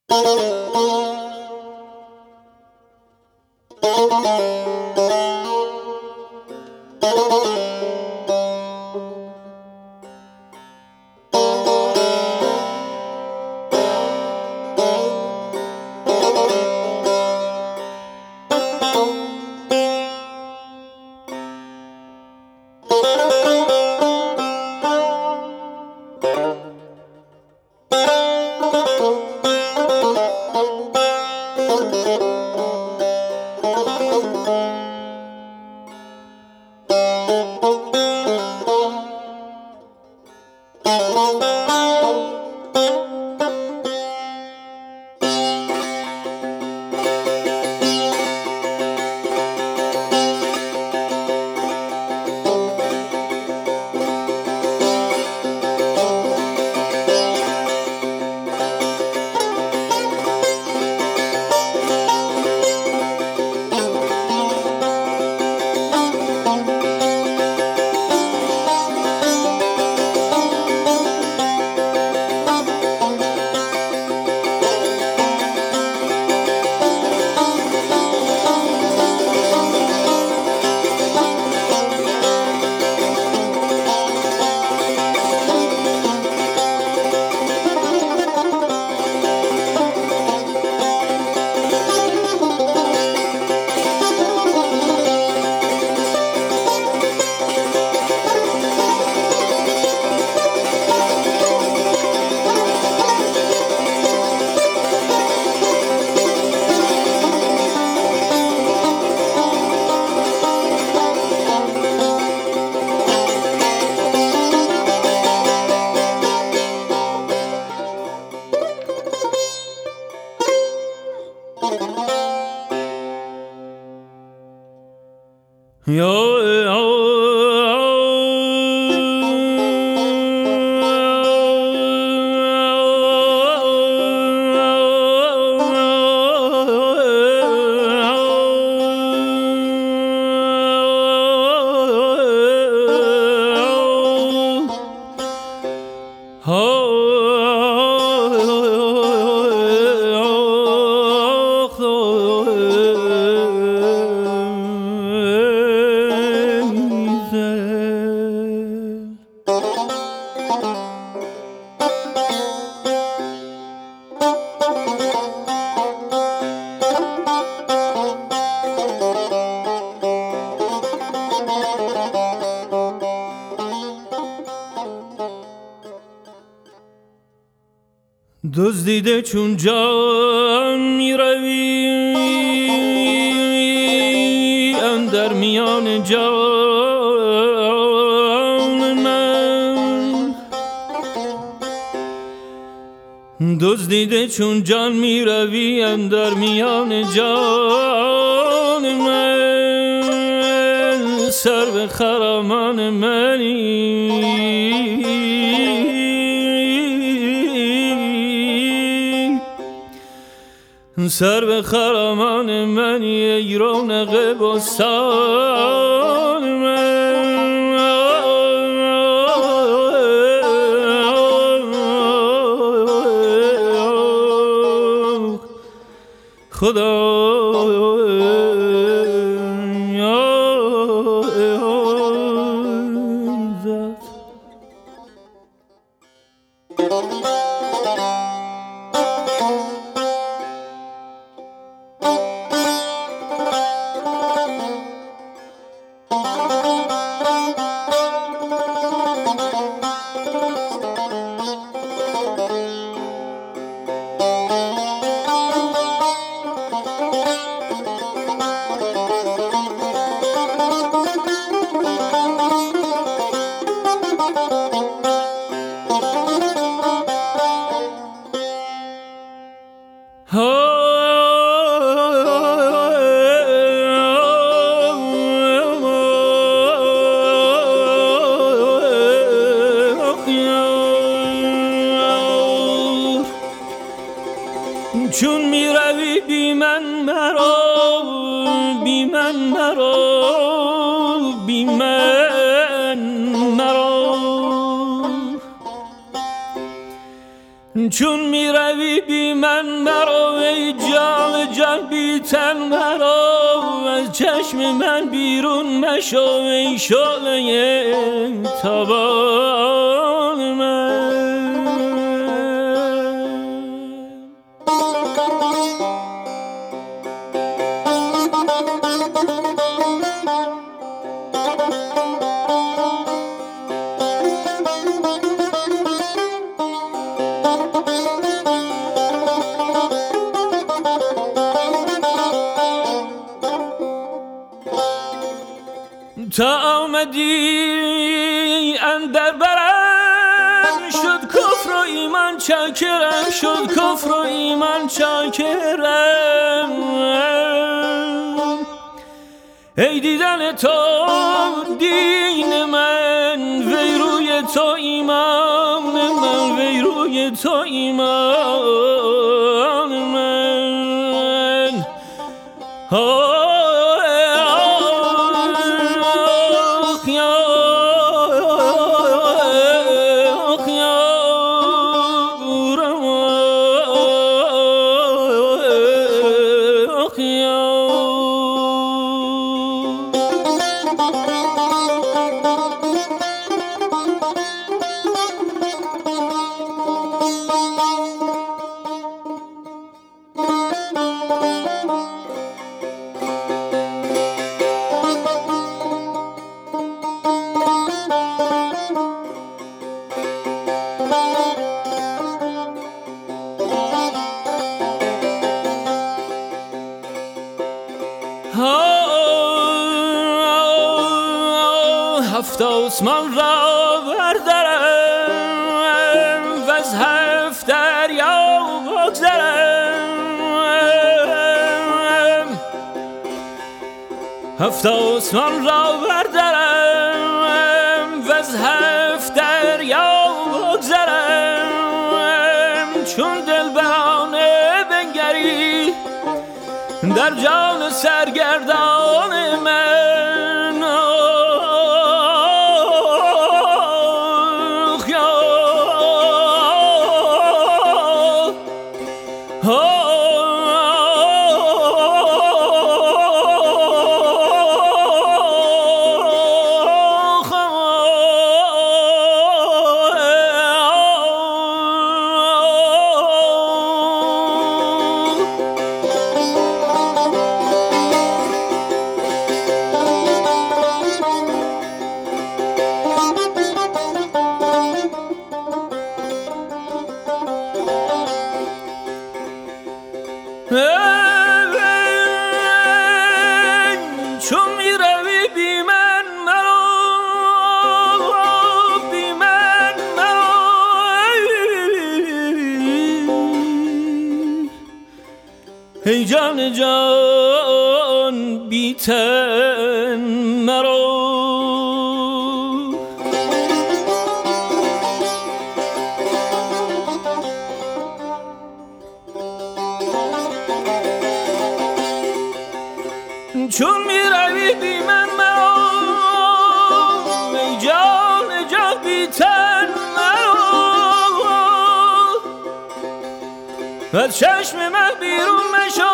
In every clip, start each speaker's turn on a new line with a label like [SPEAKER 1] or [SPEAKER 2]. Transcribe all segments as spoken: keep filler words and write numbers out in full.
[SPEAKER 1] دزدیده چون جان می روی اندر میان جان من، دزدیده چون جان می روی اندر میان جان من، سرو خرامان منی سرو خرامان منی، ای رونق بستان من. خدا چون می روی بی من مرا، بی من مرا، بی من مرا، چون می روی بی من مرا ای جان جان بی تن مرا از چشم من بیرون مشو ای شعله تابان من. تا آمدی اندر برم شد کفر و ایمان چاکرم شد کفر و ایمان چاکرم ای دیدن تو دین من وی روی تو ایمان من وی روی تو ایمان من هفت آسمان را بردرم و از هفت دریا بگذرم هفت آسمان را بردرم و از هفت دریا بگذرم چون دلبرانه بنگری در جان سرگردان من چون می روی بی من مرا بی من مرا ای جان جان بی تن مرا چون می روی بی من مرا ای جان جان بی تن مرا از چشم من بیرون مشو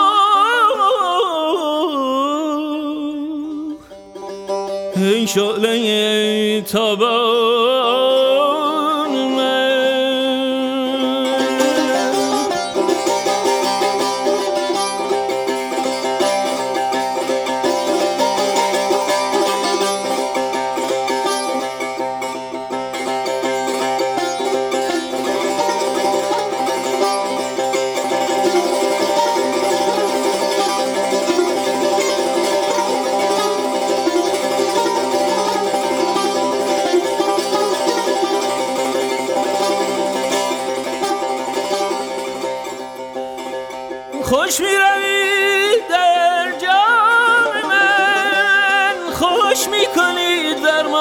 [SPEAKER 1] ای شعله تابان من. خوش می روی در جان من خوش می کنی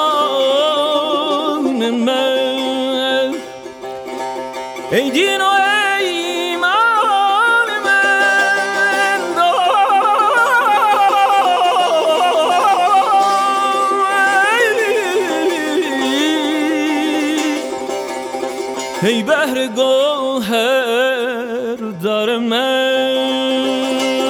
[SPEAKER 1] درمان من ای دین و ای ایمان من ای بحر گل گوهر دار من.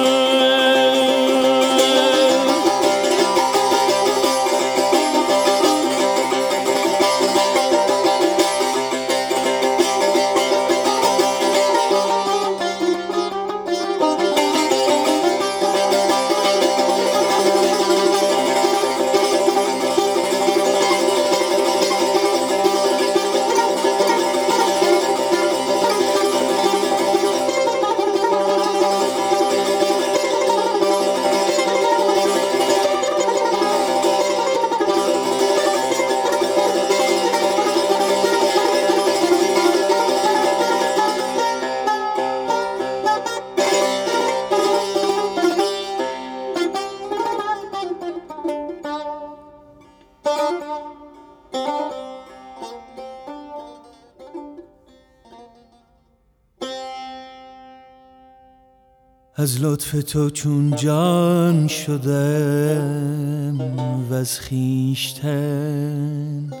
[SPEAKER 1] از لطف تو چون جان شدم و از خویشتن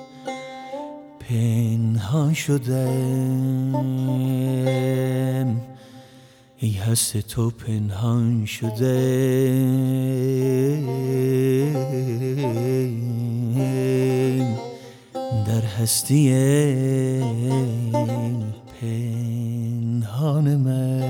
[SPEAKER 1] پنهان شدم، ای هست تو پنهان شدم در هستی پنهان من.